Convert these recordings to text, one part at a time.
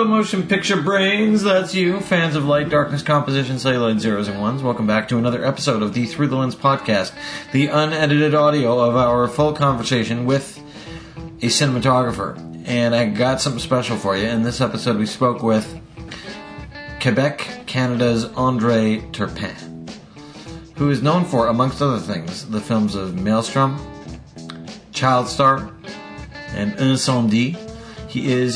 motion picture brains, that's you, fans of light, darkness, composition, celluloid, zeros and ones. Welcome back to another episode of the Through the Lens podcast, the unedited audio of our full conversation with a cinematographer. And I got something special for you. In this episode, we spoke with Quebec, Canada's Andre Turpin, who is known for, amongst other things, the films of Maelstrom, Child Star, and Incendie. He's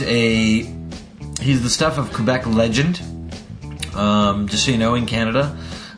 the stuff of Quebec legend. Just so you know, in Canada,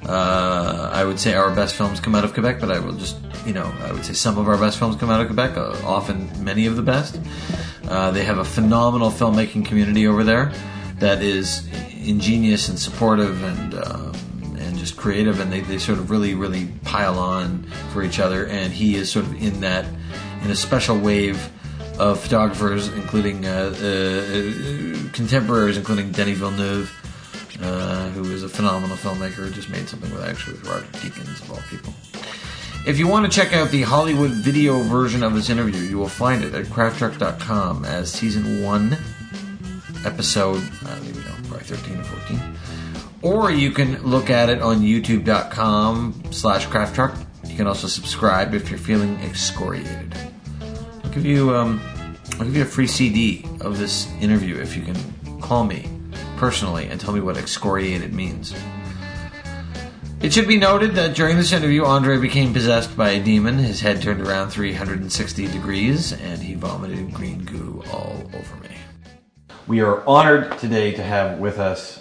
I would say our best films come out of Quebec, but I would say some of our best films come out of Quebec, often many of the best. They have a phenomenal filmmaking community over there that is ingenious and supportive and just creative, and they sort of really pile on for each other, and he is sort of in a special wave of photographers, including contemporaries, including Denis Villeneuve, who is a phenomenal filmmaker, just made something with Roger Deakins, of all people. If you want to check out the Hollywood video version of this interview, you will find it at crafttruck.com as Season 1, Episode, probably 13 or 14. Or you can look at it on youtube.com/crafttruck. You can also subscribe if you're feeling excoriated. I'll give you a free CD of this interview if you can call me personally and tell me what excoriated means. It should be noted that during this interview, Andre became possessed by a demon. His head turned around 360 degrees, and he vomited green goo all over me. We are honored today to have with us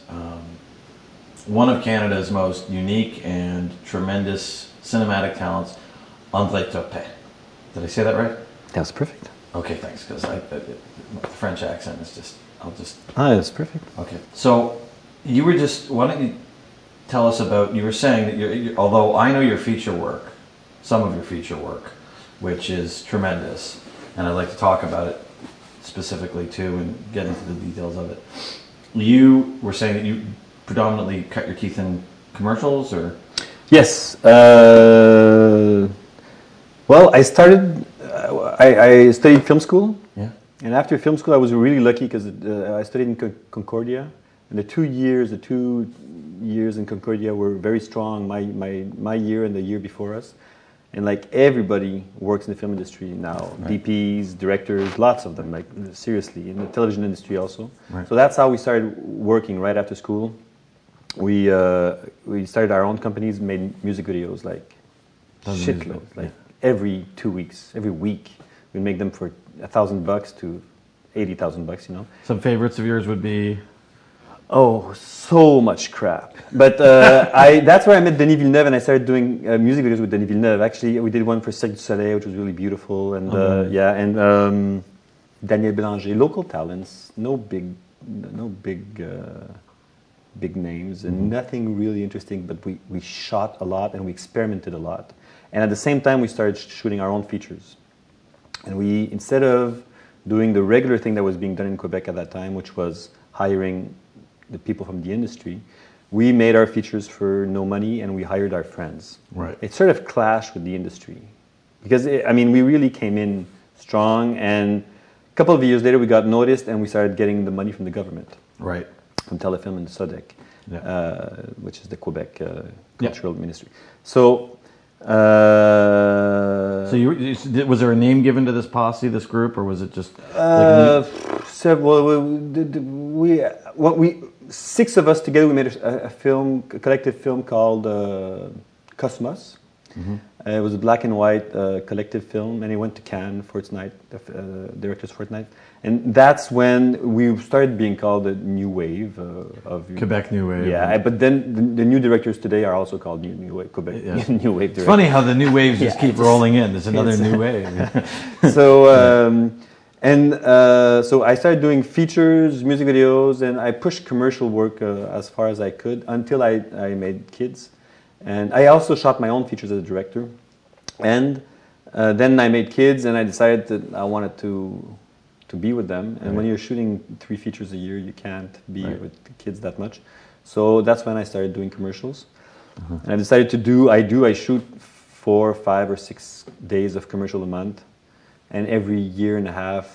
one of Canada's most unique and tremendous cinematic talents, Andre Turpin. Did I say that right? That's perfect. Okay, thanks, because the French accent is just, that's perfect. Okay, so why don't you tell us about, you were saying that although I know your feature work, some of your feature work, which is tremendous, and I'd like to talk about it specifically too and get into the details of it. You were saying that you predominantly cut your teeth in commercials, or? Yes. Well, I started. I studied film school. Yeah. And after film school, I was really lucky because I studied in Concordia, and the 2 years in Concordia were very strong. My year and the year before us, and like everybody works in the film industry now. Right. DPs, directors, lots of them. Like seriously, in the television industry also. Right. So that's how we started working right after school. We started our own companies, made music videos like shitloads, like every 2 weeks, every week. We'd make them for $1,000 to $80,000, Some favorites of yours would be? Oh, so much crap. But that's where I met Denis Villeneuve, and I started doing music videos with Denis Villeneuve. Actually, we did one for Cirque du Soleil, which was really beautiful, and Daniel Bélanger, local talents, no big names, and nothing really interesting, but we shot a lot and we experimented a lot. And at the same time, we started shooting our own features. And we, instead of doing the regular thing that was being done in Quebec at that time, which was hiring the people from the industry, we made our features for no money and we hired our friends. Right. It sort of clashed with the industry. Because, we really came in strong, and a couple of years later we got noticed and we started getting the money from the government. Right. From Telefilm and SODEC, which is the Quebec Cultural Ministry. So, was there a name given to this posse, this group, or was it just? Six of us together, we made a collective film called Cosmos. Mm-hmm. It was a black and white collective film, and it went to Cannes Fortnight, Directors Fortnight. And that's when we started being called the New Wave of Quebec New Wave. Yeah, but then the new directors today are also called New Wave, Quebec New Wave directors. It's funny how the new waves just keep rolling in. There's another new wave. So so I started doing features, music videos, and I pushed commercial work as far as I could until I made kids. And I also shot my own features as a director. And then I made kids, and I decided that I wanted to be with them. And when you're shooting 3 features a year, you can't be with the kids that much. So that's when I started doing commercials. Uh-huh. And I decided I shoot 4, 5, or 6 days of commercial a month. And every year and a half,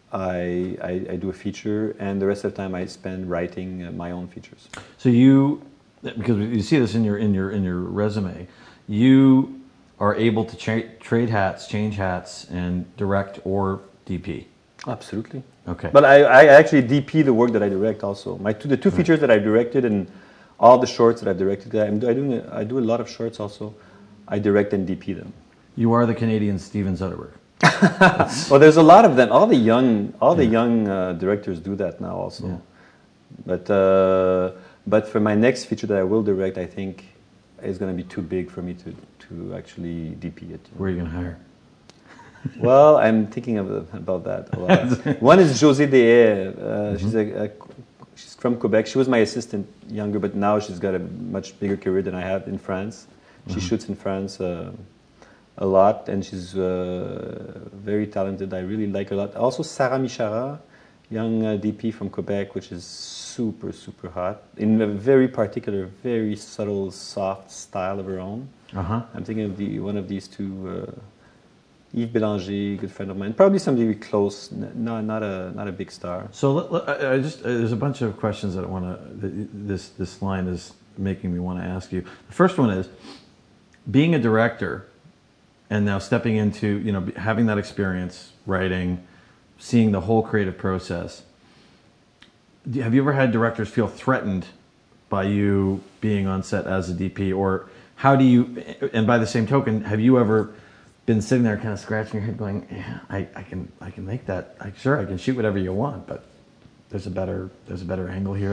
I do a feature, and the rest of the time I spend writing my own features. So you, because you see this in your resume, you are able to trade hats, change hats, and direct or DP. Absolutely. Okay. But I actually DP the work that I direct also. The two features that I directed and all the shorts that I've directed, I do a lot of shorts also. I direct and DP them. You are the Canadian Steven Soderbergh. Well, there's a lot of them. All the young directors do that now also. Yeah. But for my next feature that I will direct, I think it's going to be too big for me to actually DP it. Where are you going to hire? Well, I'm thinking about that a lot. One is Josée Dehaye. She's from Quebec. She was my assistant younger, but now she's got a much bigger career than I have in France. She shoots in France a lot, and she's very talented. I really like her a lot. Also, Sarah Michara, young DP from Quebec, which is super, super hot, in a very particular, very subtle, soft style of her own. I'm thinking of one of these two, Yves Bélanger, good friend of mine, probably somebody close, not a big star. So there's a bunch of questions that I want to. This line is making me want to ask you. The first one is, being a director, and now stepping into having that experience, writing, seeing the whole creative process. Have you ever had directors feel threatened by you being on set as a DP, or how do you? And by the same token, have you ever been sitting there kind of scratching your head going, yeah, I can make that. I can shoot whatever you want, but there's a better angle here.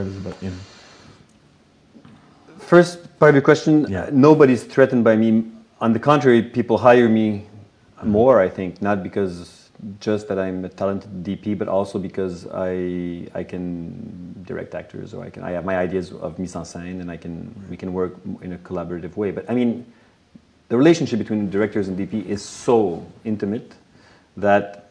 First part of your question, yeah. Nobody's threatened by me. On the contrary, people hire me more, I think, not because just that I'm a talented DP, but also because I can direct actors, or I have my ideas of mise en scène, and we can work in a collaborative way. But I mean, the relationship between directors and DP is so intimate that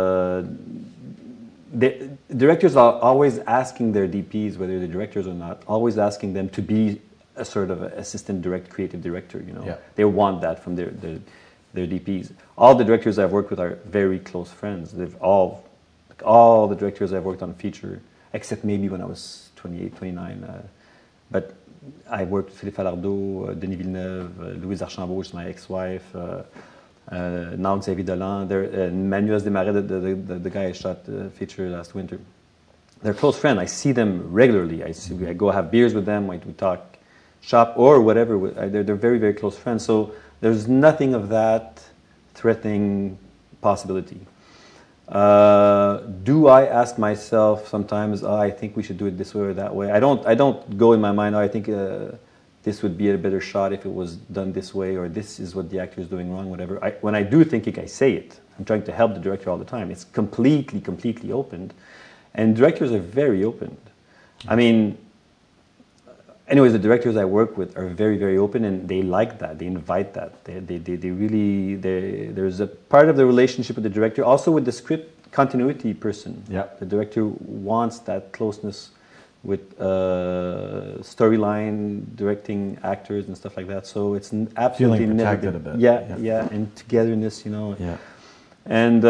the directors are always asking their DPs, whether they're directors or not, always asking them to be a sort of assistant creative director. Yeah. They want that from their DPs. All the directors I've worked with are very close friends. They've all the directors I've worked on feature, except maybe when I was 28, 29. But I worked with Philippe Falardeau, Denis Villeneuve, Louise Archambault, which is my ex-wife, now Xavier Dolan, Manuel Desmarais, the guy I shot the feature last winter. They're close friends. I see them regularly. I go have beers with them. We talk shop or whatever. They're very, very close friends. So there's nothing of that threatening possibility. Do I ask myself sometimes, I think we should do it this way or that way? I don't go in my mind, I think this would be a better shot if it was done this way, or this is what the actor is doing wrong, whatever. When I do think it, I say it. I'm trying to help the director all the time. It's completely opened. And directors are very open. I mean, anyways, the directors I work with are very, very open, and they like that. They invite that. There's a part of the relationship with the director, also with the script continuity person. Yeah. The director wants that closeness with storyline, directing actors and stuff like that. So it's absolutely feeling protected a bit. Yeah, and togetherness, Yeah. And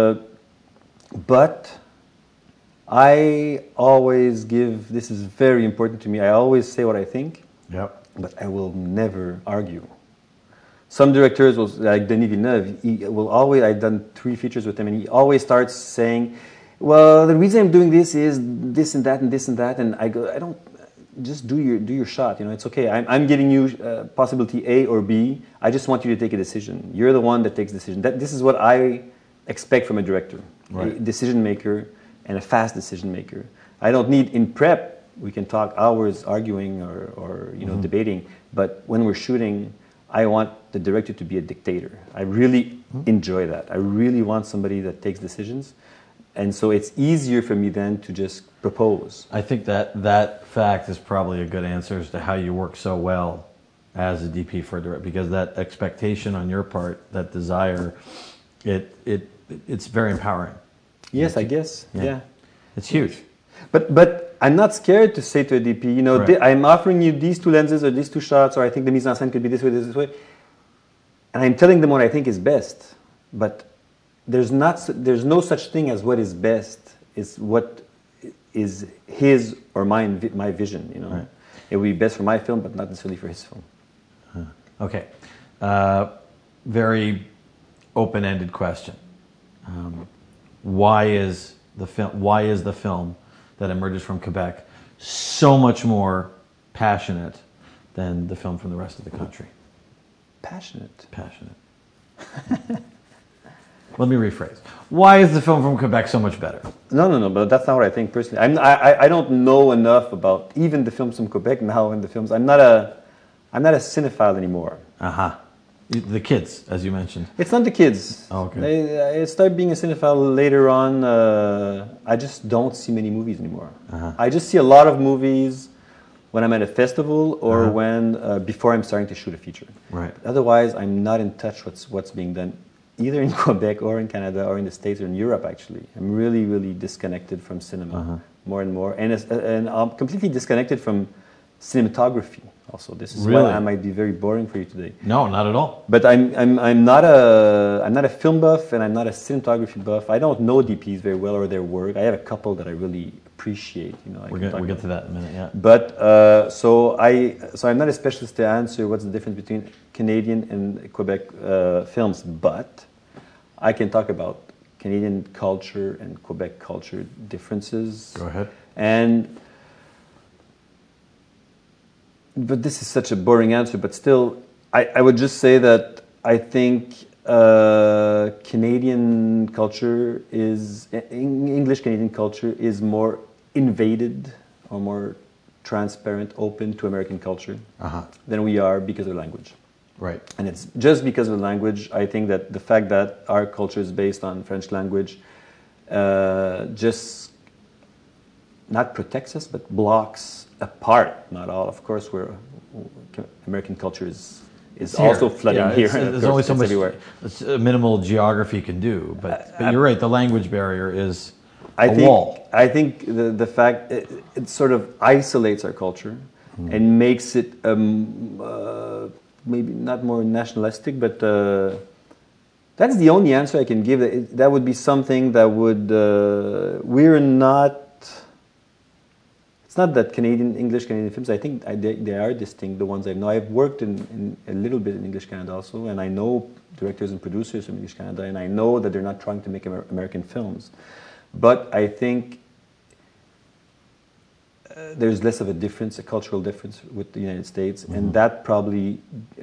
but I always give, this is very important to me, I always say what I think, but I will never argue. Some directors, like Denis Villeneuve, he will always, I've done 3 features with him, and he always starts saying, well, the reason I'm doing this is this and that and this and that, and I go, I don't, just do your shot, it's okay. I'm giving you possibility A or B, I just want you to take a decision. You're the one that takes the decision. This is what I expect from a director, right. A decision maker, and a fast decision maker. I don't need, in prep, we can talk hours arguing or debating, but when we're shooting, I want the director to be a dictator. I really enjoy that. I really want somebody that takes decisions, and so it's easier for me then to just propose. I think that fact is probably a good answer as to how you work so well as a DP for a director, because that expectation on your part, that desire, it's very empowering. Yes, I guess. Yeah. It's huge. But I'm not scared to say to a DP, right. I'm offering you these 2 lenses or these 2 shots, or I think the mise en scène could be this way, and I'm telling them what I think is best. But there's no such thing as what is best. It's what is his or my vision. You know, Right. It would be best for my film, but not necessarily for his film. Okay. Very open-ended question. Why is the film that emerges from Quebec so much more passionate than the film from the rest of the country? Passionate. Let me rephrase. Why is the film from Quebec so much better? No, but that's not what I think personally. I don't know enough about even the films from Quebec now and the films. I'm not a cinephile anymore. Aha. The kids, as you mentioned. It's not the kids. Oh, okay. I started being a cinephile later on. I just don't see many movies anymore. I just see a lot of movies when I'm at a festival or when before I'm starting to shoot a feature. Right. Otherwise, I'm not in touch with what's being done, either in Quebec or in Canada or in the States or in Europe. Actually, I'm really, really disconnected from cinema more and more, and I'm completely disconnected from cinematography. Also, this is really? why I might be very boring for you today. No, not at all. But I'm not a film buff and I'm not a cinematography buff. I don't know DPs very well or their work. I have a couple that I really appreciate. You know, we'll get to that in a minute. Yeah. But so I'm not a specialist to answer what's the difference between Canadian and Quebec films. But I can talk about Canadian culture and Quebec culture differences. Go ahead. But this is such a boring answer, but still, I would just say that I think Canadian culture English Canadian culture is more invaded or more transparent, open to American culture than we are because of the language. Right. And it's just because of the language. I think that the fact that our culture is based on French language just not protects us, but blocks apart, not all. Of course, American culture is also flooding here. There's only so much minimal geography can do, but you're right. The language barrier is a wall. I think the fact it sort of isolates our culture and makes it maybe not more nationalistic, but that's the only answer I can give. That would be something that would we're not. It's not that English Canadian films, I think they are distinct, the ones I know. I've worked in a little bit in English Canada also, and I know directors and producers from English Canada, and I know that they're not trying to make American films. But I think there's less of a difference, a cultural difference with the United States, and that probably,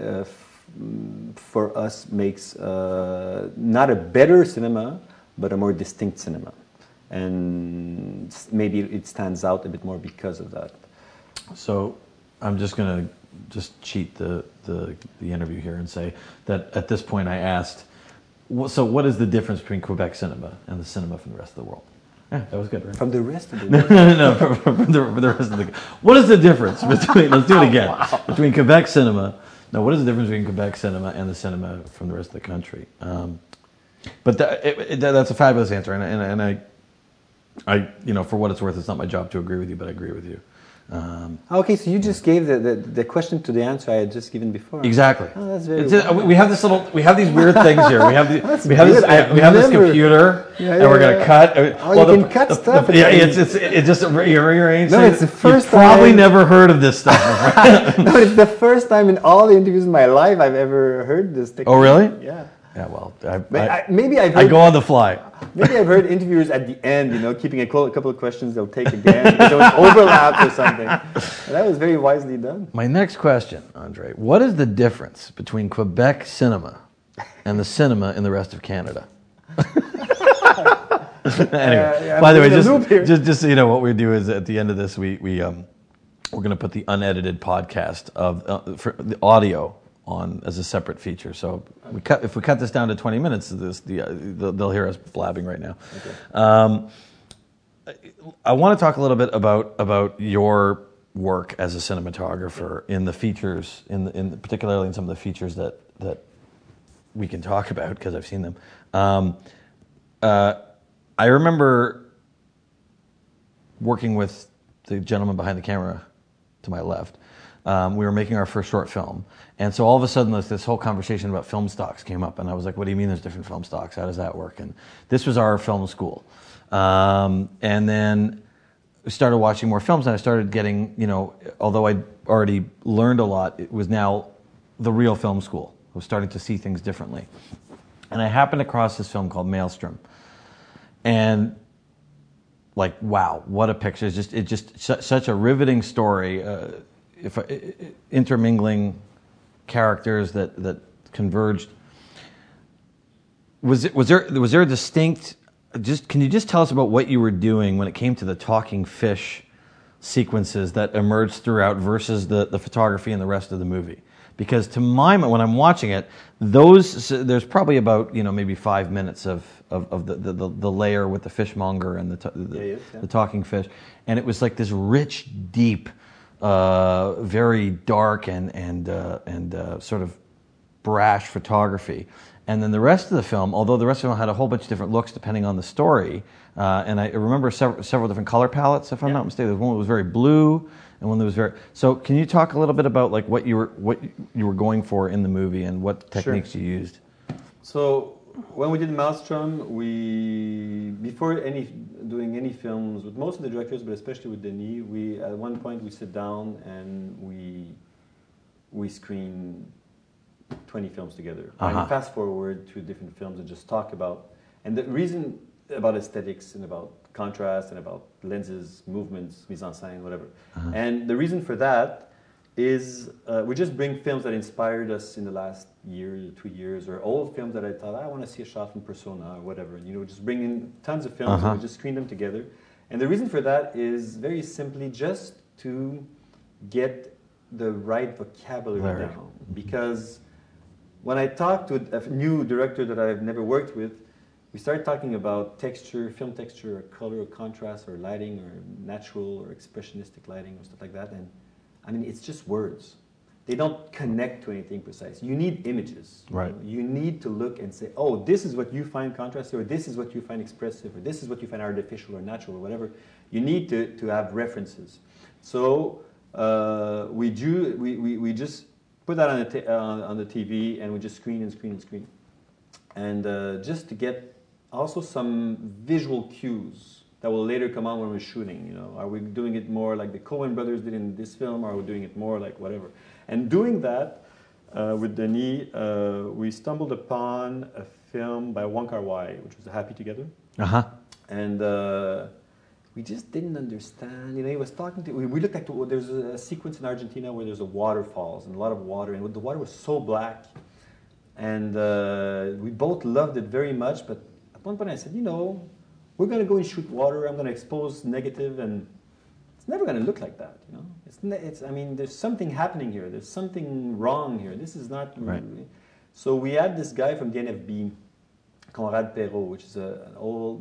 for us, makes not a better cinema, but a more distinct cinema. And maybe it stands out a bit more because of that. So I'm just going to cheat the interview here and say that at this point I asked, so what is the difference between Quebec cinema and the cinema from the rest of the world? Yeah, that was good, right? From the rest of the world? No, from the rest of the... What is the difference between... Let's do it again. Wow. Between Quebec cinema... No, what is the difference between Quebec cinema and the cinema from the rest of the country? But that's a fabulous answer, and I, for what it's worth, it's not my job to agree with you, but I agree with you. Okay, so you just gave the question to the answer I had just given before. Exactly. Oh, that's very. We have these weird things here. We have this computer, and we're gonna cut. You can cut stuff. It just rearranged. No, it's the first time. Probably never heard of this stuff. No, it's the first time in all the interviews in my life I've ever heard this technique. Oh, really? Yeah. Yeah. Well, maybe I've heard, I go on the fly. Maybe I've heard interviewers at the end, keeping a couple of questions they'll take again because there was overlap or something. And that was very wisely done. My next question, Andre, what is the difference between Quebec cinema and the cinema in the rest of Canada? Anyway, by the way, just so you know, what we do is at the end of this, we're going to put the unedited podcast of for the audio on as a separate feature. So if we cut this down to 20 minutes, they'll hear us blabbing right now. Okay. I want to talk a little bit about your work as a cinematographer in the features, in particularly in some of the features that we can talk about because I've seen them. I remember working with the gentleman behind the camera to my left. we were making our first short film. And so all of a sudden this whole conversation about film stocks came up. And I was like, what do you mean there's different film stocks? How does that work? And this was our film school. And then we started watching more films, and I started getting, although I'd already learned a lot, it was now the real film school. I was starting to see things differently. And I happened across this film called Maelstrom. And like, wow, what a picture. It's just such a riveting story, intermingling characters that converged. Was there a distinct, can you just tell us about what you were doing when it came to the talking fish sequences that emerged throughout versus the photography and the rest of the movie? Because to my mind, when I'm watching it, there's probably about maybe 5 minutes of the layer with the fishmonger and the talking fish, and it was like this rich, deep, very dark and sort of brash photography. And then the rest of the film, although the rest of the film had a whole bunch of different looks depending on the story, and I remember several different color palettes, if I'm not mistaken. There was one that was very blue, and one that was very. So, can you talk a little bit about like what you were going for in the movie and what techniques you used? So, when we did Maelstrom, before doing any films with most of the directors, but especially with Denis, at one point we sit down and we screen 20 films together. And fast forward to different films and just talk about, and the reason about aesthetics and about contrast and about lenses, movements, mise en scène, whatever. And the reason for that is we just bring films that inspired us in the last year, 2 years, or old films that I thought, I want to see a shot from Persona or whatever. And, just bring in tons of films and we just screen them together. And the reason for that is very simply just to get the right vocabulary down. Because when I talked to a new director that I've never worked with, we started talking about texture, film texture, or color, or contrast, or lighting, or natural, or expressionistic lighting, or stuff like that. And I mean, it's just words. They don't connect to anything precise. You need images. Right. You need to look and say, oh, this is what you find contrasty, or this is what you find expressive, or this is what you find artificial or natural, or whatever. You need to have references. So we just put that on the TV, and we just screen and screen and screen. And just to get also some visual cues that will later come on when we're shooting. Are we doing it more like the Coen brothers did in this film, or are we doing it more like whatever? And doing that with Denis, we stumbled upon a film by Wong Kar-wai, which was Happy Together. And we just didn't understand. He was talking to. We looked at. There's a sequence in Argentina where there's a waterfalls and a lot of water, and the water was so black, and we both loved it very much. But at one point, I said, we're going to go and shoot water. I'm going to expose negative, and it's never going to look like that. I mean, there's something happening here. There's something wrong here. This is not right. So we had this guy from the NFB, Conrad Perrault, which is an old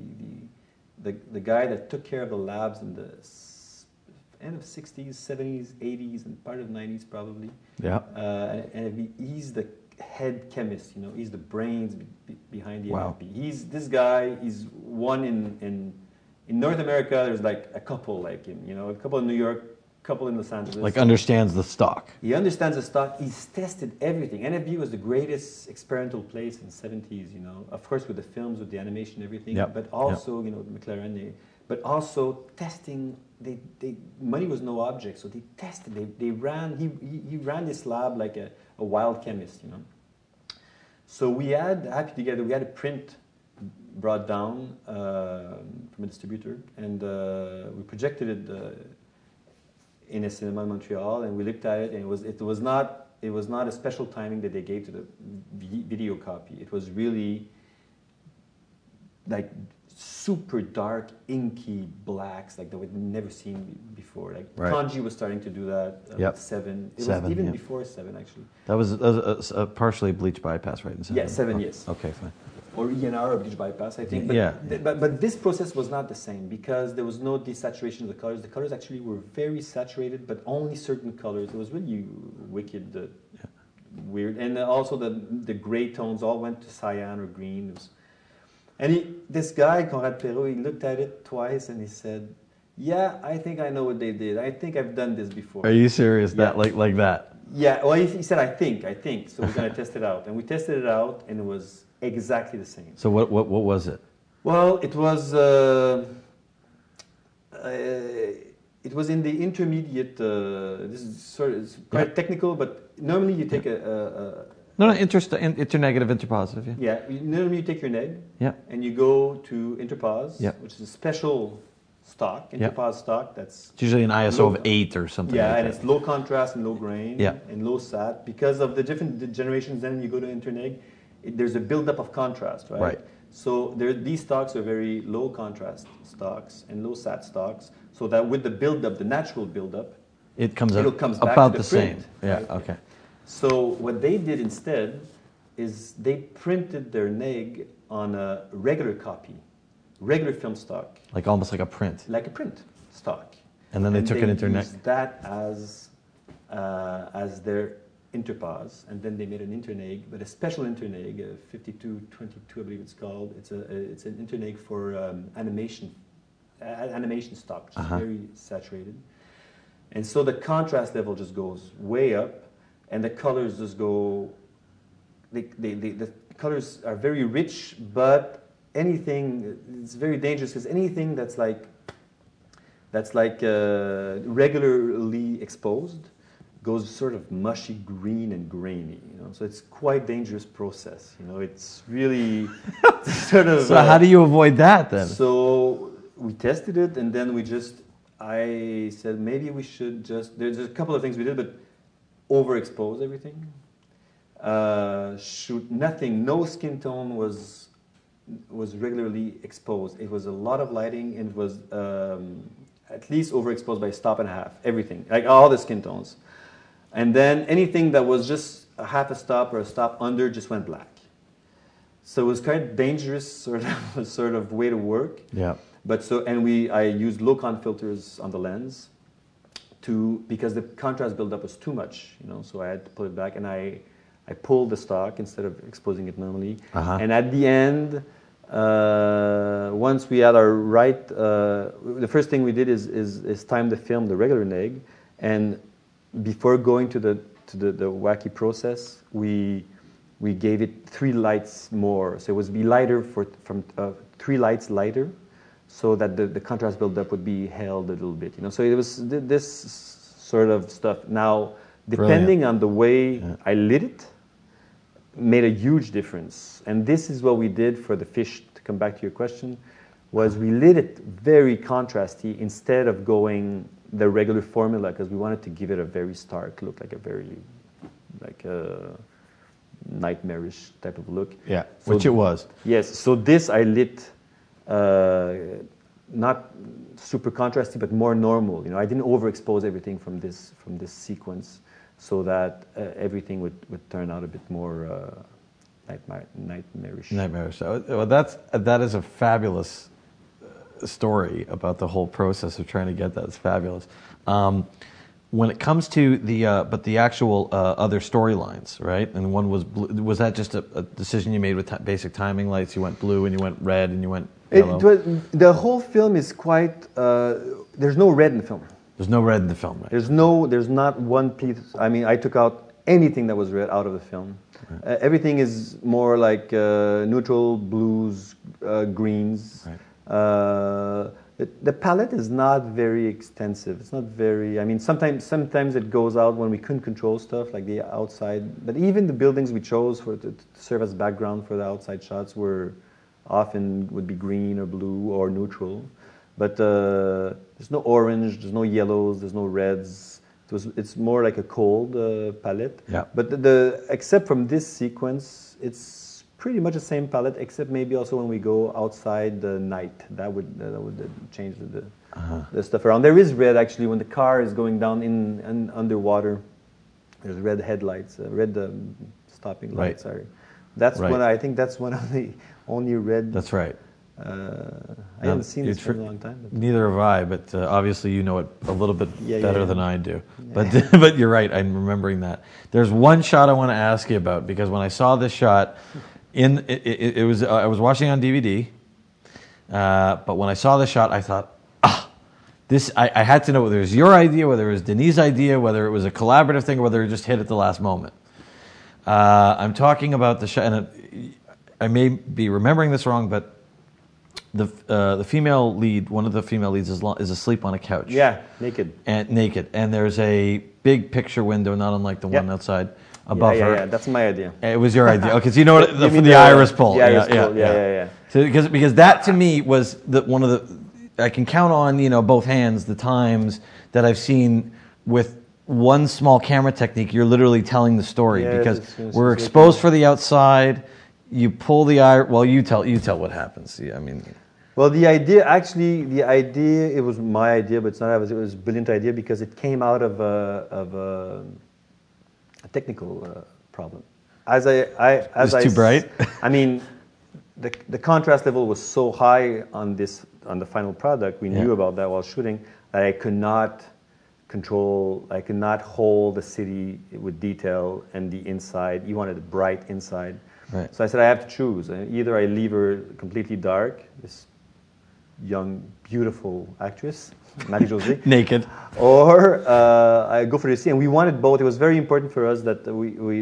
the guy that took care of the labs in the end of 60s, 70s, 80s, and part of 90s probably. Yeah. And he's the head chemist, he's the brains behind the Wow. NFB. This guy is one in North America. There's like a couple like him, a couple in New York, a couple in Los Angeles. Like understands the stock. He understands the stock. He's tested everything. NFB was the greatest experimental place in the 70s, of course with the films, with the animation, everything, but also, McLaren, but also testing. Money was no object, so they tested. They ran. He ran this lab like a wild chemist, So we had Happy Together. We had a print brought down from a distributor, and we projected it in a cinema in Montreal, and we looked at it, and it was not a special timing that they gave to the video copy. It was really like super dark, inky blacks, like that we'd never seen before. Like right. Kanji was starting to do that. Seven. It was even before Seven, actually. That was a partially bleach bypass, right? In Seven. Yeah, Seven. Yes. Okay, fine. Or ENR or bleach bypass, I think. But, but this process was not the same because there was no desaturation of the colors. The colors actually were very saturated, but only certain colors. It was really wicked, weird. And also the gray tones all went to cyan or green. And this guy, Conrad Perrault, he looked at it twice and he said, Yeah, I think I know what they did. I think I've done this before. Are you serious? Yeah. That like that? Yeah, well, he said, I think. So we're going to test it out. And we tested it out, and it was exactly the same. So what was it? Well, it was in the intermediate, this is sort of, it's quite technical, but normally you take internegative, interpositive, yeah. Yeah, normally you take your neg, Yeah. and you go to interpos, Yeah. which is a special stock, interpos stock, that's... It's usually an ISO of 8 or something Yeah, like and that. it's low contrast and low grain, Yeah. and low sat. Because of the different generations, then you go to interneg, there's a buildup of contrast, right? Right. So these stocks are very low contrast stocks and low sat stocks, so that with the buildup, the natural buildup, It comes back about to the print, same. Yeah, right? okay. So what they did instead is they printed their neg on a regular copy, regular film stock, Like almost like a print. like a print stock. And then they took it into used that as their interpos, and then they made an interneg, but a special interneg, 5222, I believe it's called. It's an interneg for animation stock, which is very saturated. And so the contrast level just goes way up, and the colors just go. The colors are very rich, but it's very dangerous because anything that's like regularly exposed goes sort of mushy green and grainy, so it's quite dangerous process, it's really sort of... So how do you avoid that then? So we tested it, and then I said maybe we should there's a couple of things we did, but overexpose everything, shoot nothing, no skin tone was regularly exposed. It was a lot of lighting, and it was at least overexposed by a stop and a half, everything, like all the skin tones. And then anything that was just a half a stop or a stop under just went black. So it was quite dangerous sort of way to work. Yeah. But I used low con filters on the lens because the contrast buildup was too much, so I had to pull it back, and I pulled the stock instead of exposing it normally. And at the end, once we had our right, the first thing we did is time the film, the regular neg, and before going to the wacky process, we gave it 3 lights more, so it was be lighter from 3 lights lighter, so that the contrast buildup would be held a little bit, So it was this sort of stuff. Now, depending on the way I lit it, made a huge difference. And this is what we did for the fish, to come back to your question, was we lit it very contrasty instead of going the regular formula, because we wanted to give it a very stark look, like a nightmarish type of look. Yeah, so, which it was. Yes, so this I lit not super contrasty, but more normal. I didn't overexpose everything from this sequence, so that everything would turn out a bit more nightmarish. Nightmarish. Well, that is a fabulous story about the whole process of trying to get that. It's fabulous. When it comes to the actual other storylines, right? And one was that just a decision you made with basic timing lights? You went blue and you went red and you went yellow. The whole film is quite. There's no red in the film. There's no red in the film, right? There's not one piece. I mean, I took out anything that was red out of the film. Right. Everything is more like neutral blues, greens. Right. The palette is not very extensive. It's not very. I mean, sometimes it goes out when we couldn't control stuff like the outside. But even the buildings we chose to serve as background for the outside shots would be green or blue or neutral. But there's no orange, there's no yellows, there's no reds. It's more like a cold palette. Yeah. But except from this sequence, it's pretty much the same palette, except maybe also when we go outside the night, that would change the stuff around. There is red actually when the car is going down in underwater. There's red headlights, red stopping lights. Right. Sorry, that's right. I think that's one of the only red. That's right. I haven't seen this for a long time. But. Neither have I, but obviously you know it a little bit better than I do. Yeah. But you're right, I'm remembering that. There's one shot I want to ask you about, because when I saw this shot, it was I was watching on DVD, but when I saw the shot, I thought, I had to know whether it was your idea, whether it was Denis' idea, whether it was a collaborative thing, or whether it just hit at the last moment. I'm talking about the shot, and I may be remembering this wrong, but the female lead, one of the female leads, is asleep on a couch. Yeah, naked. And there's a big picture window, not unlike the one outside above her. Yeah, that's my idea. It was your idea. Okay, so you know what the iris pull. The iris pull. Yeah. So because that to me was one of the, I can count on both hands the times that I've seen with one small camera technique. You're literally telling the story because we're exposed for the outside. You pull the iris. Well, you tell what happens. Yeah, I mean. Well, the idea, it was my idea, but it's not. It was a brilliant idea because it came out of a technical problem. Too bright. I mean, the contrast level was so high on the final product. We knew about that while shooting that I could not hold the city with detail and the inside. You wanted a bright inside. Right. So I said I have to choose. Either I leave her completely dark, this young, beautiful actress, Marie-Josée, naked, or I go for the scene. And we wanted both. It was very important for us that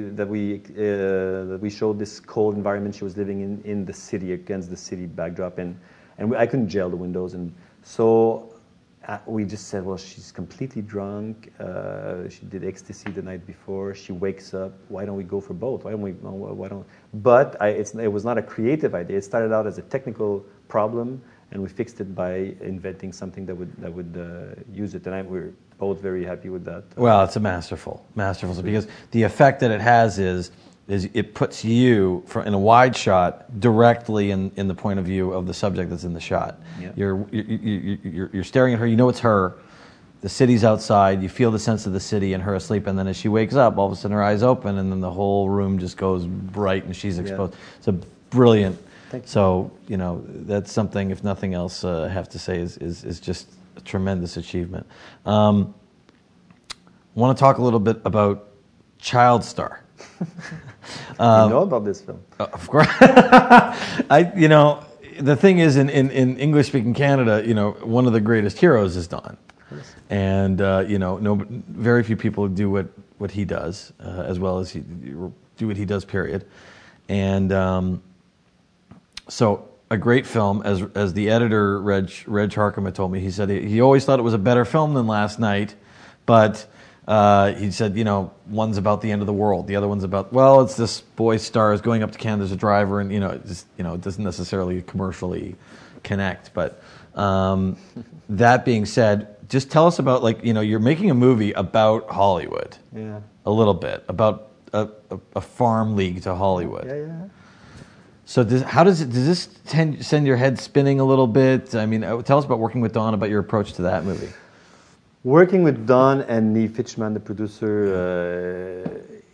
we showed this cold environment she was living in the city, against the city backdrop, and I couldn't gel the windows, and so we just said, well, she's completely drunk. She did ecstasy the night before. She wakes up. Why don't we go for both? Why don't? But it was not a creative idea. It started out as a technical problem, and we fixed it by inventing something that would use it. And we're both very happy with that. Well, it's a masterful, because the effect that it has is it puts you in a wide shot directly in the point of view of the subject that's in the shot. Yeah. You're staring at her. You know it's her. The city's outside. You feel the sense of the city and her asleep. And then as she wakes up, all of a sudden her eyes open, and then the whole room just goes bright and she's exposed. Yeah. It's a brilliant. So that's something, if nothing else, I have to say is just a tremendous achievement. I want to talk a little bit about Child Star. You know about this film? Of course. The thing is, in English-speaking Canada, one of the greatest heroes is Don, and very few people do what he does, as well as do what he does. Period. And so, a great film, as the editor Reg Harkema told me. He said he always thought it was a better film than Last Night, but. He said, one's about the end of the world. The other one's about, it's this boy stars going up to Canada as a driver, and it doesn't necessarily commercially connect. But that being said, just tell us about you're making a movie about Hollywood. Yeah. A little bit about a farm league to Hollywood. Yeah. So does this send your head spinning a little bit? I mean, tell us about working with Don, about your approach to that movie. Working with Don and Niamh Fitchman, the producer,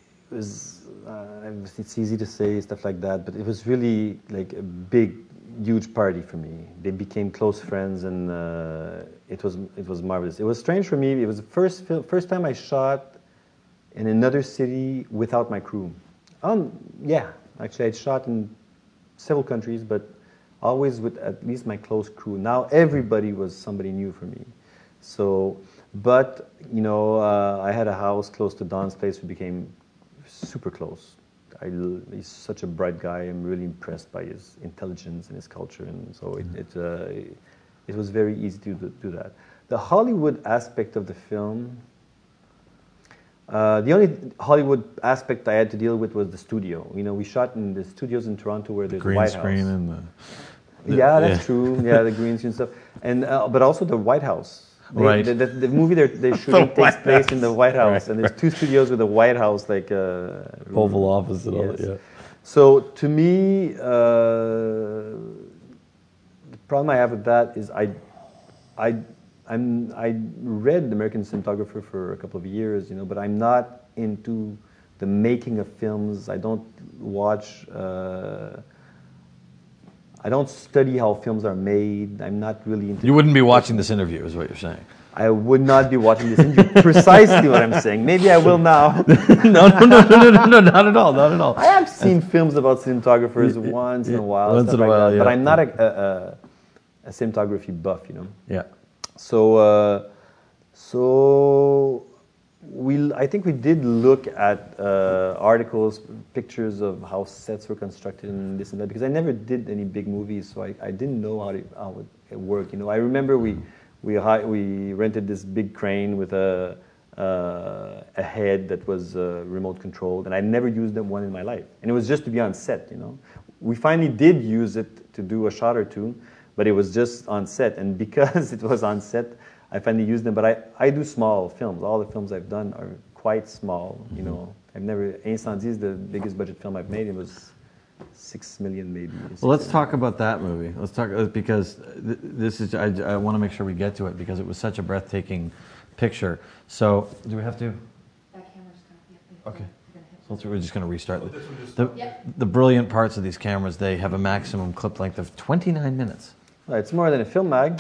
it's easy to say stuff like that, but it was really like a big, huge party for me. They became close friends, and it was marvelous. It was strange for me. It was the first time I shot in another city without my crew. Actually, I'd shot in several countries, but always with at least my close crew. Now everybody was somebody new for me. So, but I had a house close to Don's place. We became super close. He's such a bright guy. I'm really impressed by his intelligence and his culture, and so it was very easy to do that. The Hollywood aspect of the film. The only Hollywood aspect I had to deal with was the studio. We shot in the studios in Toronto where there's green White screen House. And that's true. Yeah, the green screen stuff, and but also the White House. Right. The movie they're shooting takes place in the White House, and there's two studios with the White House, like Oval Office and all that. Yeah. So to me, the problem I have with that is I read American Cinematographer for a couple of years, but I'm not into the making of films. I don't watch. I don't study how films are made. I'm not really into. You wouldn't be watching this interview, is what you're saying. I would not be watching this interview. Precisely what I'm saying. Maybe I will now. No, not at all. I have seen films about cinematographers once in a while. Once in a while, But I'm not a cinematography buff, Yeah. So I think we did look at articles, pictures of how sets were constructed and this and that, because I never did any big movies, so I didn't know how it worked. I remember we rented this big crane with a head that was remote controlled, and I'd never used one in my life, and it was just to be on set. We finally did use it to do a shot or two, but it was just on set, and because it was on set, I finally used them. But I do small films. All the films I've done are quite small. I've never. Incendie is the biggest budget film I've made. It was 6 million maybe. Well, let's talk about that movie. Let's talk because this is. I want to make sure we get to it because it was such a breathtaking picture. So, do we have to? That camera's going to be. Okay. So we're just going to restart. The brilliant parts of these cameras, they have a maximum clip length of 29 minutes. It's more than a film mag.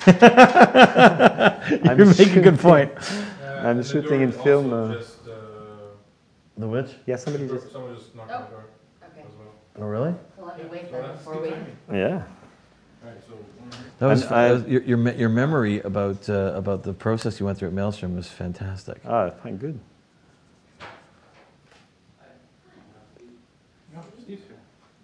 You're making a good point. I'm shooting in film. The which? Yeah, Someone just knocked on the door Okay. as well. Oh, really? We'll have to wait So then that's before good we. timing. Yeah. Alright, so That was, And your memory about the process you went through at Maelstrom was fantastic. Fine, good. no, Steve's here.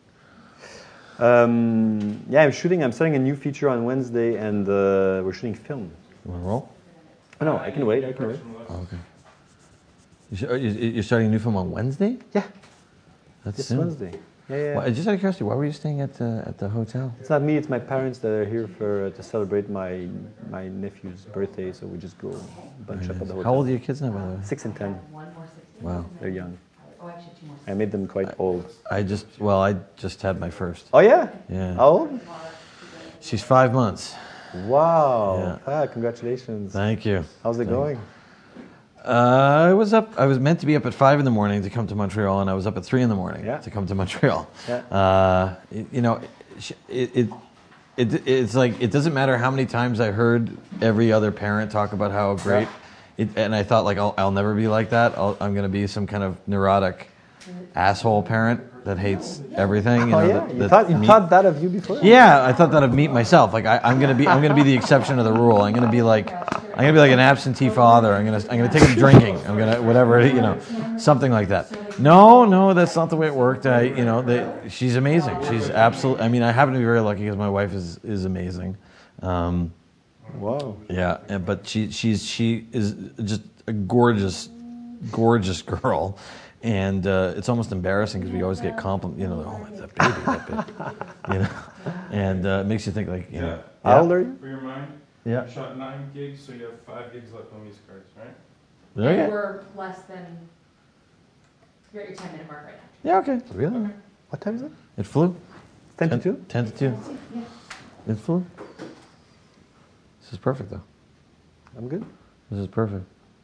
I'm shooting. I'm starting a new feature on Wednesday, and we're shooting film. You want to roll? Oh, no, I can wait. Oh, okay. You're starting a new film on Wednesday? Yeah, That's this soon. Wednesday. Yeah. Well, just out of curiosity, why were you staying at the hotel? It's not me. It's my parents that are here to celebrate my nephew's birthday. So we just go bunch up at the hotel. How old are your kids now, by the way? 6 and 10. One more 60. Wow. They're young. Oh, actually, two more. I made them quite old. I just had my first. Oh yeah. Yeah. How old? She's 5 months. Wow. Congratulations. Thank you. How's it going? I was meant to be up at 5 in the morning to come to Montreal, and I was up at 3 in the morning Yeah. to come to Montreal. Yeah. It's like it doesn't matter how many times I heard every other parent talk about how great, and I thought like I'll never be like that. I'm going to be some kind of neurotic asshole parent that hates everything. You thought that of you before? Yeah, I thought that of me myself. Like I'm gonna be the exception to the rule. I'm gonna be like an absentee father. I'm gonna take him drinking. I'm gonna whatever something like that. No, that's not the way it worked. She's amazing. She's absolutely. I mean, I happen to be very lucky because my wife is amazing. Wow. Yeah, but she is just a gorgeous girl. And it's almost embarrassing because we always get compliments, oh, that baby. And it makes you think like, How old are you? For your mind, Yeah. you shot 9 gigs, so you have 5 gigs left on these cards, right? Okay. We're less than. You're at your 10-minute mark right now. Yeah, okay. Really? What time is it? It flew. 10 to 2? 10 to 2. Yeah. It flew. This is perfect, though. I'm good. This is perfect.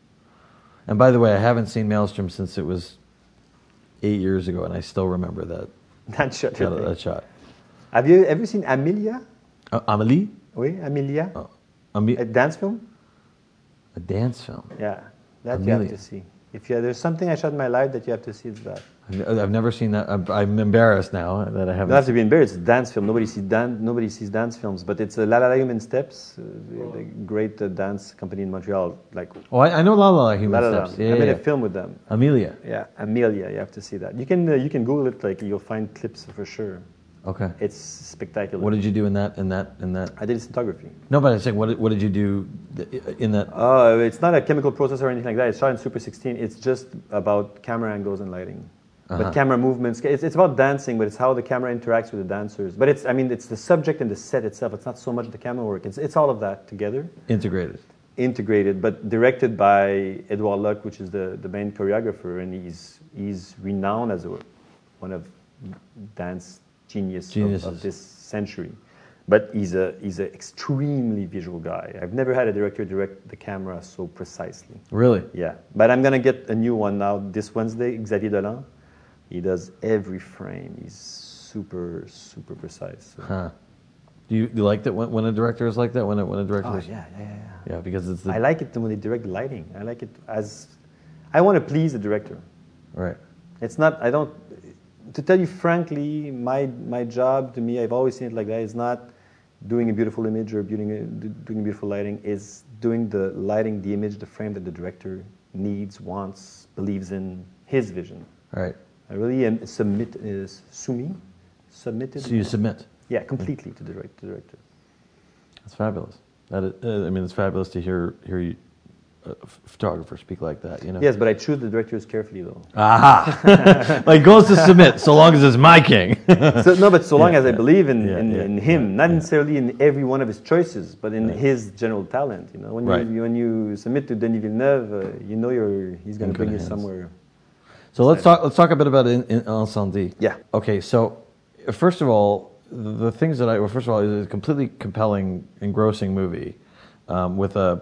And by the way, I haven't seen Maelstrom since it was 8 years ago, and I still remember that That shot. that shot. Have you ever seen Amelia? Amélie? Oui, Amelia. A A dance film? dance film. Yeah, that you Amelia. have to see. If there's something I shot in my life that you have to see, it's that. I've never seen that. I'm embarrassed now that I You haven't. don't have to be embarrassed. It's a dance film. Nobody sees dance films, but it's La La La Human Steps, the great dance company in Montreal. Like Oh, I know La La La Human La La La. Steps. I Yeah, made yeah. a film with them. Amelia. Yeah, Amelia. You have to see that. You can Google it. Like you'll find clips for sure. Okay. It's spectacular. What did you do in that? I did cinematography. No, but I'm saying, what did you do in that? It's not a chemical process or anything like that. It's shot in Super 16. It's just about camera angles and lighting. But camera movements. It's about dancing, but it's how the camera interacts with the dancers. But it's the subject and the set itself. It's not so much the camera work. It's all of that together. Integrated, but directed by Edouard Luck, which is the main choreographer, and he's renowned as one of dance geniuses of this century. But he's an extremely visual guy. I've never had a director direct the camera so precisely. Really? Yeah, but I'm gonna get a new one now this Wednesday. Xavier Dolan. He does every frame. He's super precise. So. Huh. Do you like that when a director is like that? When a director is... Yeah. Yeah, because it's I like it when they direct lighting. I like it I want to please the director. Right. It's not. I don't. To tell you frankly, my job to me, I've always seen it like that. Is not doing a beautiful image or doing beautiful lighting is doing the lighting, the image, the frame that the director needs, wants, believes in, his vision. All right. I really am submitted. So you submit. Yeah, completely to the director. That's fabulous. That is, I mean, it's fabulous to hear you, a photographer speak like that. You know. Yes, but I choose the directors carefully, though. Aha! Like goes to submit, so long as it's my king. But so long as I believe in him, not yeah. necessarily in every one of his choices, but in his general talent. You know, when you submit to Denis Villeneuve, you know he's going to bring you somewhere. So let's talk a bit about Incendie. Yeah. Okay. So first of all, the things that first of all, it's a completely compelling, engrossing movie with a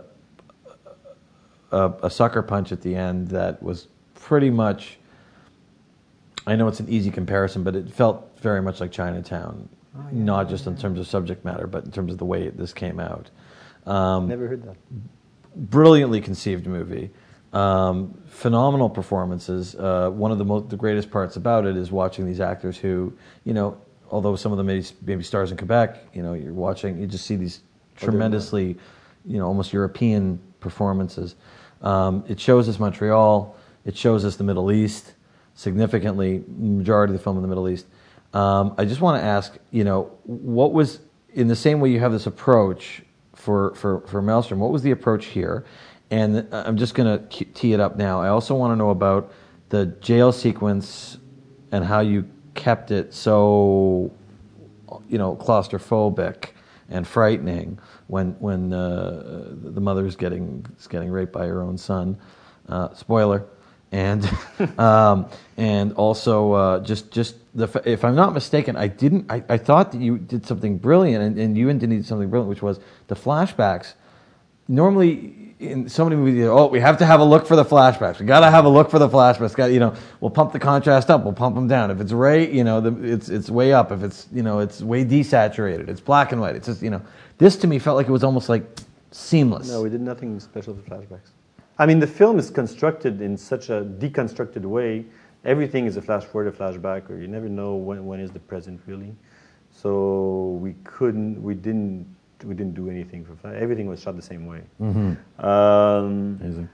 sucker punch at the end that was pretty much. I know it's an easy comparison, but it felt very much like Chinatown, not just in terms of subject matter, but in terms of the way this came out. Never heard that. Brilliantly conceived movie. Phenomenal performances. One of the greatest parts about it is watching these actors who, although some of them may be stars in Quebec, you just see these tremendously, almost European performances. It shows us Montreal. It shows us the Middle East significantly. Majority of the film in the Middle East. I just want to ask, what was, in the same way you have this approach for Maelstrom, what was the approach here? And I'm just going to tee it up now. I also want to know about the jail sequence and how you kept it so, claustrophobic and frightening when the mother's getting raped by her own son. Spoiler. And and also if I'm not mistaken, I thought that you did something brilliant, and you did something brilliant, which was the flashbacks. Normally, in so many movies, we have to have a look for the flashbacks. We got to have a look for the flashbacks. We'll pump the contrast up. We'll pump them down. If it's it's way up. If it's it's way desaturated. It's black and white. It's just This to me felt like it was almost like seamless. No, we did nothing special with flashbacks. I mean, the film is constructed in such a deconstructed way. Everything is a flash forward, a flashback, or you never know when is the present really. So we didn't do anything for flash. Everything was shot the same way. Mm-hmm. Amazing.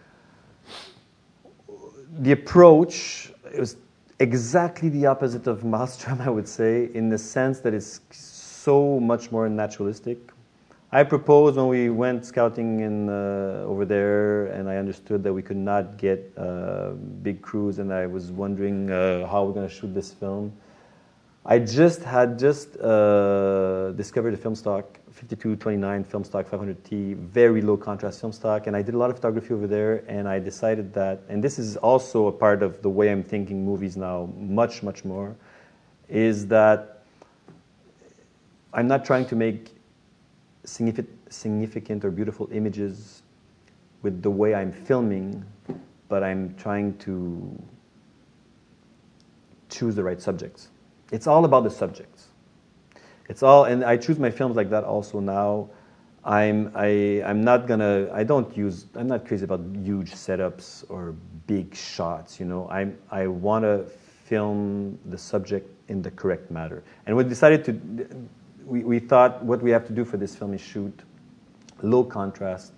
The approach was exactly the opposite of Maelstrom, I would say, in the sense that it's so much more naturalistic. I proposed when we went scouting over there, and I understood that we could not get big crews, and I was wondering how we're going to shoot this film. I had just discovered a film stock, 5229 film stock 500T, very low contrast film stock, and I did a lot of photography over there, and I decided that, and this is also a part of the way I'm thinking movies now, much, much more, is that I'm not trying to make significant or beautiful images with the way I'm filming, but I'm trying to choose the right subjects. It's all about the subjects. And I choose my films like that also now. I'm not crazy about huge setups or big shots, I want to film the subject in the correct manner. And we decided we thought what we have to do for this film is shoot low contrast,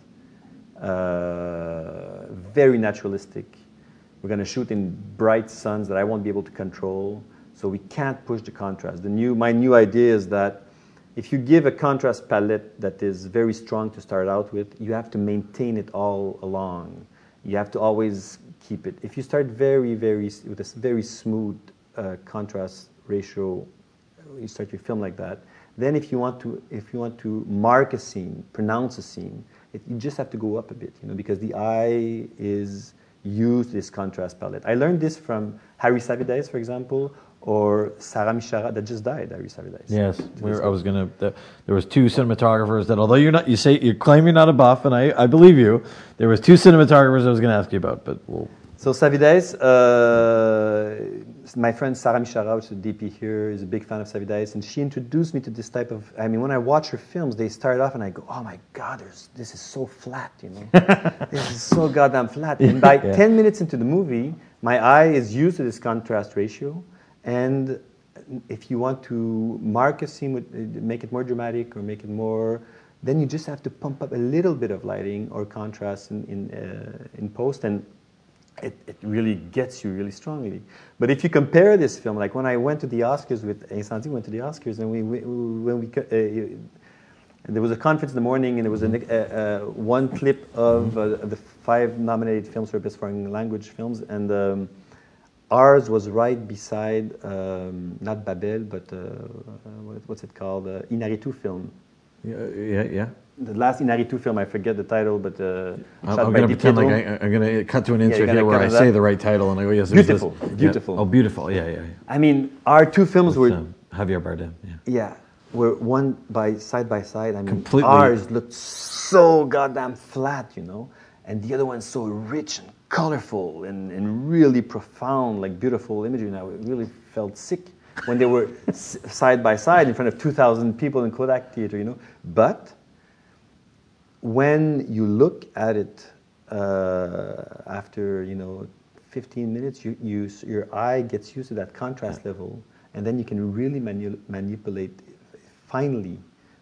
very naturalistic. We're going to shoot in bright suns that I won't be able to control, so we can't push the contrast. My new idea is that if you give a contrast palette that is very strong to start out with, you have to maintain it all along. You have to always keep it. If you start with a very smooth contrast ratio, you start your film like that. Then if you want to mark a scene, pronounce a scene, you just have to go up a bit, because the eye is used to this contrast palette. I learned this from Harry Savides, for example, or Sarah Michara that just died. Harry Savides. Yes, there was two cinematographers that, although you claim you're not a buff, and I believe you, there was two cinematographers I was going to ask you about, but we'll. So Savides, my friend Sarah Michara, which is the DP here, is a big fan of Savides, and she introduced me to this type of. I mean, when I watch her films, they start off, and I go, "Oh my God, this is so flat, This is so goddamn flat." And by 10 minutes into the movie, my eye is used to this contrast ratio, and if you want to mark a scene, make it more dramatic or make it more, then you just have to pump up a little bit of lighting or contrast in post, and it really gets you really strongly. But if you compare this film, like when I went to the Oscars with Incendie, went to the Oscars, and there was a conference in the morning, and there was one clip of the 5 nominated films for Best Foreign Language films, and ours was right beside, not Babel, but what's it called? Inarritu film. Yeah. The last Inarritu film, I forget the title, but I'm going to pretend like I'm going to cut to an insert here where I say the right title, and I go, yes, Beautiful. Yeah. Oh, Beautiful. Yeah. I mean, our 2 films were Javier Bardem. Yeah, were one side by side. I mean, completely. Ours looked so goddamn flat, and the other one's so rich and colorful and really profound, like beautiful imagery. And I really felt sick when they were side by side in front of 2,000 people in Kodak Theater, But when you look at it after 15 minutes, your eye gets used to that contrast level, and then you can really manipulate finely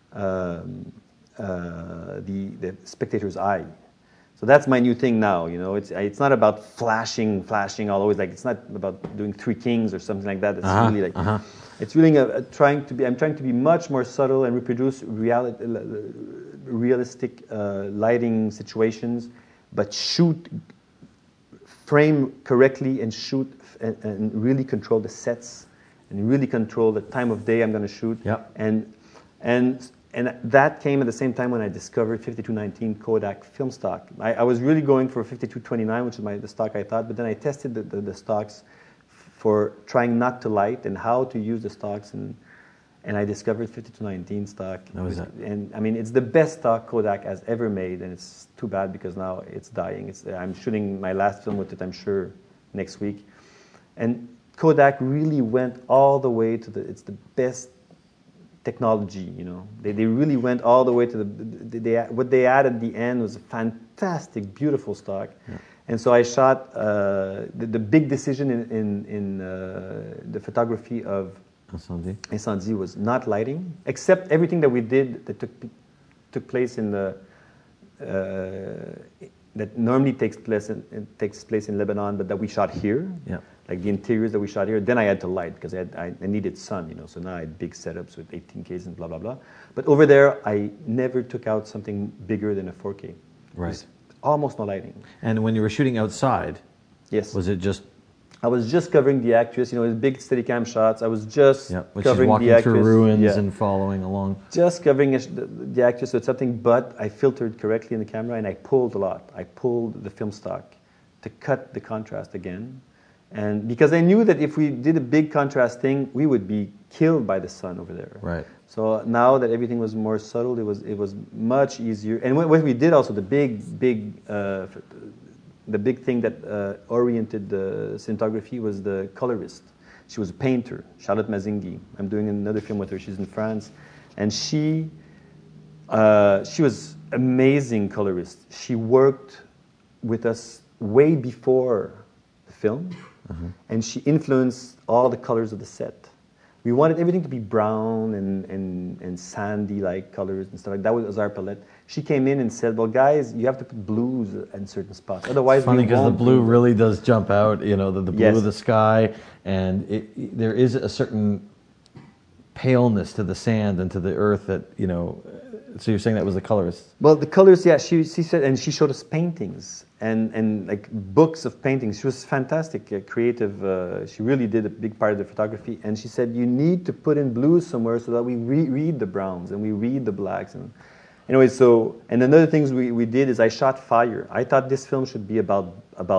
the spectator's eye. So that's my new thing now. It's not about flashing all always. Like, it's not about doing Three Kings or something like that. It's really like it's really I'm trying to be much more subtle and reproduce realistic lighting situations, but frame correctly and shoot and really control the sets and really control the time of day I'm going to shoot. Yep. And that came at the same time when I discovered 5219 Kodak film stock. I was really going for 5229, which is the stock I thought, but then I tested the stocks for trying not to light and how to use the stocks, and I discovered 5219 stock. How was that? And I mean, it's the best stock Kodak has ever made, and it's too bad because now it's dying. I'm shooting my last film with it, I'm sure, next week. And Kodak really went all the way to it's the best technology, They really went all the way to what they added at the end was a fantastic, beautiful stock. Yeah. And so I shot the big decision in the photography of Incendie was not lighting, except everything that we did that took place in the that normally takes place in Lebanon, but that we shot here. Yeah. Like the interiors that we shot here, then I had to light because I needed sun, So now I had big setups with 18Ks and blah, blah, blah. But over there, I never took out something bigger than a 4K. Right. Almost no lighting. And when you were shooting outside, yes, was it just? I was just covering the actress, big Steadicam shots. I was just covering the actress. Through ruins and following along. Just covering the actress with something, but I filtered correctly in the camera and I pulled a lot. I pulled the film stock to cut the contrast again. And because I knew that if we did a big contrast thing, we would be killed by the sun over there. Right. So now that everything was more subtle, it was much easier. And what we did also, the big thing that oriented the cinematography was the colorist. She was a painter, Charlotte Mazingi. I'm doing another film with her. She's in France, and she was amazing colorist. She worked with us way before the film. And she influenced all the colors of the set. We wanted everything to be brown and sandy-like colors and stuff like that. Was our palette. She came in and said, "Well, guys, you have to put blues in certain spots. Otherwise, it's funny because the blue really does jump out. The blue of the sky, and there is a certain paleness to the sand and to the earth that So you're saying that was the colorist? Well, the colors, yeah. She said, and she showed us paintings and like books of paintings. She was fantastic, creative. She really did a big part of the photography. And she said, you need to put in blues somewhere so that we read the browns and we read the blacks. And anyway, and another things we did is I shot fire. I thought this film should be about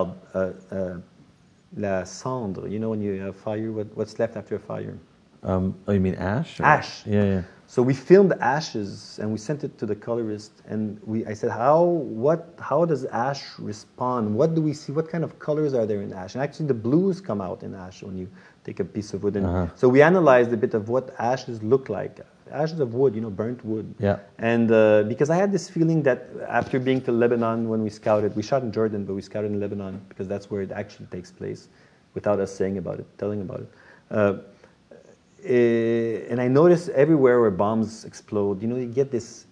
la cendre. When you have fire, what's left after a fire? Oh, you mean ash? Ash. Yeah. So we filmed the ashes and we sent it to the colorist, and I said, how does ash respond? What do we see? What kind of colors are there in ash? And actually, the blues come out in ash when you take a piece of wood. And so we analyzed a bit of what ashes look like. Ashes of wood, burnt wood. Yeah. And because I had this feeling that after being to Lebanon when we scouted, we shot in Jordan, but we scouted in Lebanon because that's where it actually takes place, without us telling about it. and I noticed everywhere where bombs explode, you get this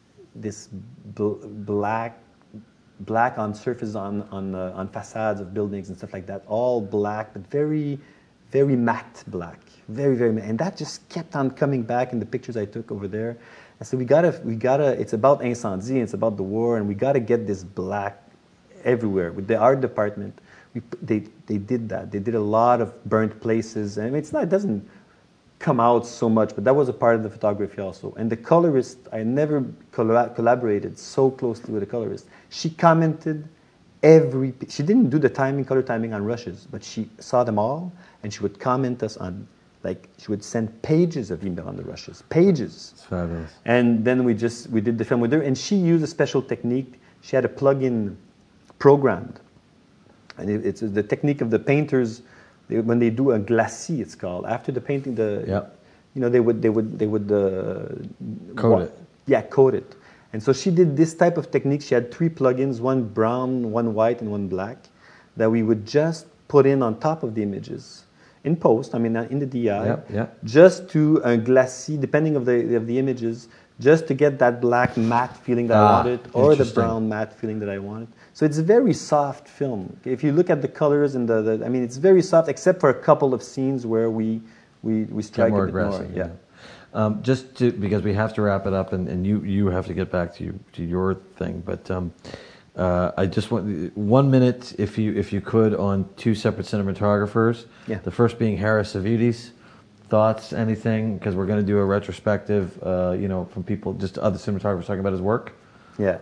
black on surfaces on facades of buildings and stuff like that, all black, but very, very matte black, very, very matte. And that just kept on coming back in the pictures I took over there. I said, we gotta. It's about incendie, it's about the war, and we gotta get this black everywhere. With the art department, they did that. They did a lot of burnt places, and it doesn't come out so much, but that was a part of the photography also. And the colorist, I never collaborated so closely with a colorist. She commented she didn't do the color timing on rushes, but she saw them all, and she would comment us on, she would send pages of email on the rushes, pages. It's fabulous. And then we did the film with her, and she used a special technique. She had a plug-in programmed, and it's the technique of the painters. When they do a glacis, it's called, after the painting, they would coat it. Yeah, coat it. And so she did this type of technique. She had 3 plugins, one brown, one white, and one black, that we would just put in on top of the images in post. In the DI, just to a glacis, depending of the images, just to get that black matte feeling that I wanted, or the brown matte feeling that I wanted. So it's a very soft film. If you look at the colors and it's very soft, except for a couple of scenes where we strike more a bit aggressive. more. Yeah. Because we have to wrap it up, and you have to get back to your thing. But I just want 1 minute, if you could, on 2 separate cinematographers. Yeah. The first being Harris Savides. Thoughts, anything? Because we're going to do a retrospective, from people, just other cinematographers talking about his work. Yeah.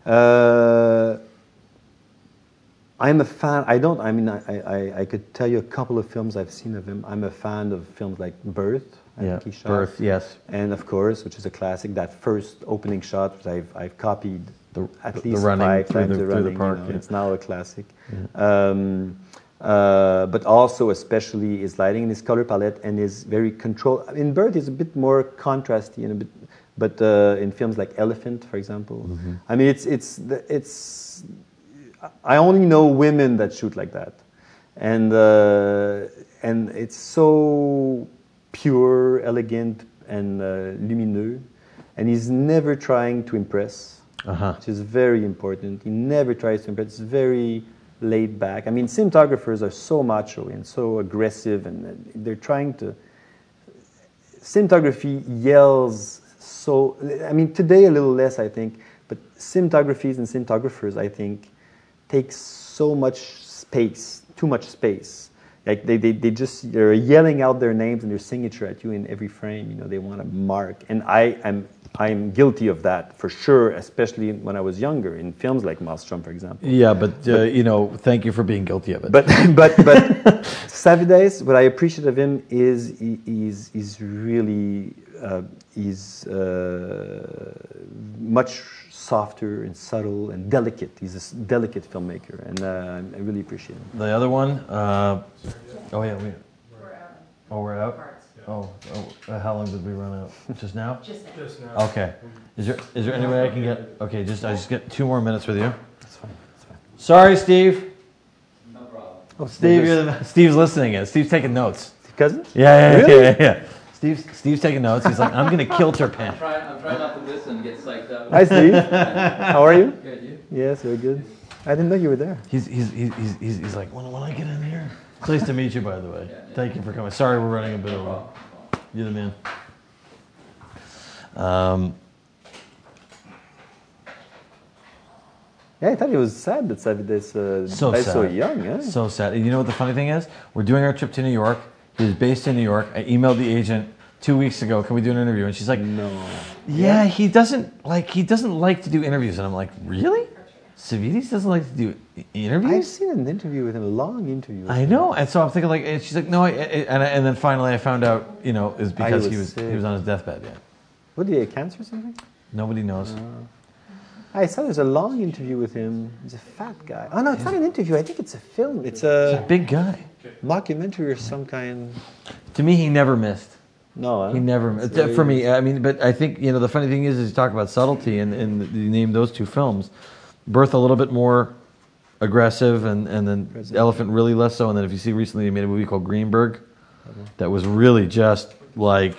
I'm a fan. I could tell you a couple of films I've seen of him. I'm a fan of films like Birth. I think he shot. Birth, yes. And of course, which is a classic, that first opening shot, which I've copied at least running 5 through times. through the park. It's now a classic. Yeah. But also, especially, his lighting and his color palette and his very control. In Birth, he's a bit more contrasty and but in films like Elephant, for example, it's. I only know women that shoot like that, and it's so pure, elegant, and lumineux, and he's never trying to impress, which is very important. He never tries to impress. It's very laid back. Cinematographers are so macho and so aggressive, and they're trying to. Cinematography yells so. Today a little less, I think, but cinematographies and cinematographers, I think, takes so much space, too much space. Like they're yelling out their names and their signature at you in every frame. They want to mark, and I'm guilty of that for sure, especially when I was younger in films like Maelstrom, for example. Yeah, but thank you for being guilty of it. But Savides, what I appreciate of him is he's really much softer and subtle and delicate. He's a delicate filmmaker, and I really appreciate him. The other one, We're out. we're out. Parts. Oh, how long did we run out? Just now? Just now. Just now. Okay. Is there any way I can get? Okay, I just get 2 more minutes with you. That's fine. Sorry, Steve. No problem. Oh, Steve's listening. Steve's taking notes. Cousin? Yeah. Really? Yeah. Steve's taking notes. He's like, I'm gonna kill Turpin. I'm trying not to listen and get psyched up. Hi, Steve. How are you? Good, you? Yes, very good. I didn't know you were there. He's like, when I get in here. It's nice to meet you, by the way. Yeah. Thank you for coming. Sorry, we're running a bit over. You're the man. Yeah, I thought it was sad that Savides died so young. Yeah? So sad. And you know what the funny thing is? We're doing our trip to New York. He's based in New York. I emailed the agent 2 weeks ago. Can we do an interview? And she's like, No. Yeah, he doesn't like to do interviews. And I'm like, really? Savides doesn't like to do interviews? I've seen an interview with him, a long interview. I know, and so I'm thinking like, and she's like, no, and then finally I found out, is because he was on his deathbed. Yeah, What, did he have cancer or something? nobody knows. I saw there's a long interview with him. He's a fat guy. Oh no, it's not an interview. I think it's a film. It's He's a a big guy. mockumentary or some kind. To me, he never missed. No, huh? He never. It's very- For me, but I think the funny thing is you talk about subtlety, and you name those 2 films. Birth a little bit more aggressive, and then Aggressive. Elephant really less so. And then if you see recently, he made a movie called Greenberg. that was really just like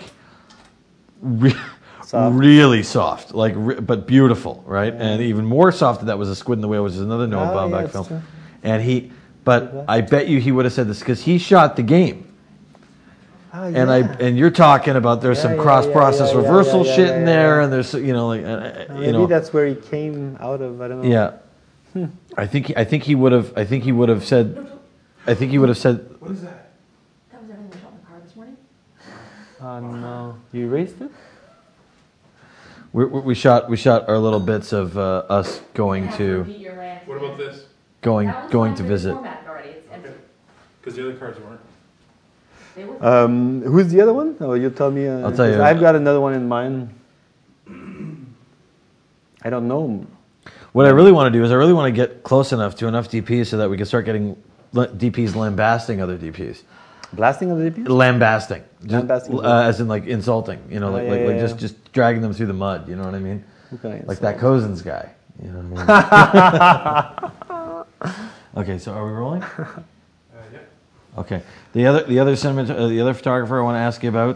Soft. really soft, like but beautiful, right? And even more soft that was A Squid and the Whale, which is another Noah Baumbach that's film. true. And but I bet you he would have said this because he shot the game. And you're talking about there's some cross-process reversal shit in there, and there's Maybe that's where he came out of. I don't know. Yeah, I think he would have said. What is that? That was everything we shot in the car this morning. Oh no! You erased it? We shot our little bits of us going You have to repeat your rant What about again. this? going That one's going fine, to but it's visit. formatted already. It's empty. Because the other cards weren't. They were. Who's the other one? Oh, you'll tell me. I'll tell you. I've got another one in mind. I don't know. What I really want to do is I really want to get close enough to enough DPs so that we can start getting DPs lambasting other DPs. Blasting on the DP? Lambasting, Lambasting. as in like insulting. You know, Yeah. just dragging them through the mud. You know what I mean? Okay, Like so- that Cousins guy. You know what I mean? Okay, so are we rolling? Yeah. Okay. The other photographer I want to ask you about,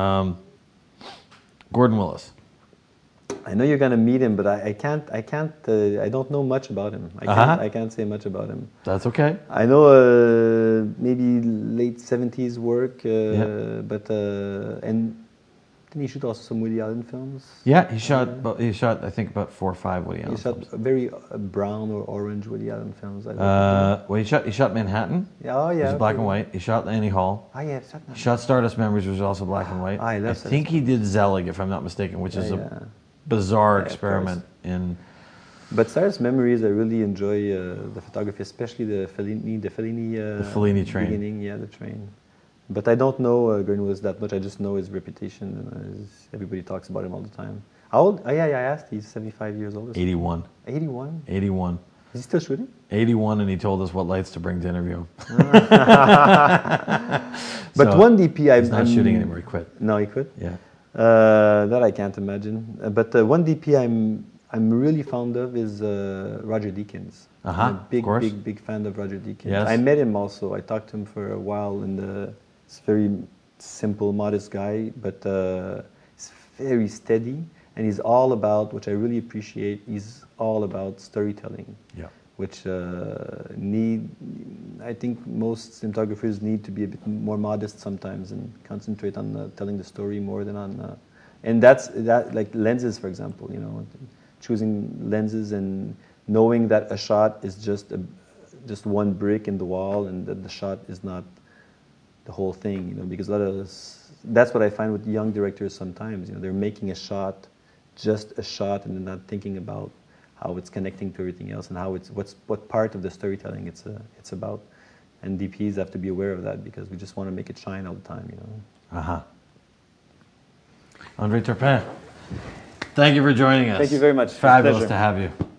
Gordon Willis. I know you're gonna meet him, but I can't. I don't know much about him. I can't say much about him. That's okay. I know maybe late 70s work, but and didn't he shoot also some Woody Allen films? Yeah, he shot I think about 4 or 5 Woody Allen He shot films. very brown or orange Woody Allen films. I don't Well, he shot Manhattan. Oh Which yeah, is black okay. and white. He shot Annie Hall. Ah yeah, shot He shot Stardust Memories, which was also black and white. I love I Stardust think he did Zelig, if I'm not mistaken, which is a bizarre Yeah, of experiment in. But Stardust Memories, I really enjoy the photography, especially the Fellini train. beginning, the train. But I don't know Gordon Willis that much. I just know his reputation. Everybody talks about him all the time. How old? Oh, yeah, I asked. He's 75 years old. 81. 81? 81. Is he still shooting? 81, and he told us what lights to bring to interview him. But So, one DP, He's not shooting anymore. He quit. No, he quit. Yeah. That I can't imagine. But one DP I'm really fond of is Roger Deakins. I'm a of course. big fan of Roger Deakins. Yes. I met him also. I talked to him for a while, and he's a very simple, modest guy, but he's very steady, and he's all about, which I really appreciate, he's all about storytelling. Yeah. Which I think most cinematographers need to be a bit more modest sometimes and concentrate on telling the story more than on, and that's like lenses, for example, choosing lenses and knowing that a shot is just one brick in the wall and that the shot is not the whole thing, because that's what I find with young directors sometimes, they're making a shot, just a shot, and they're not thinking about how it's connecting to everything else and how what part of the storytelling it's about. And DPs have to be aware of that because we just want to make it shine all the time, Andre Turpin, thank you for joining us. Thank you very much. Fabulous Pleasure. to have you.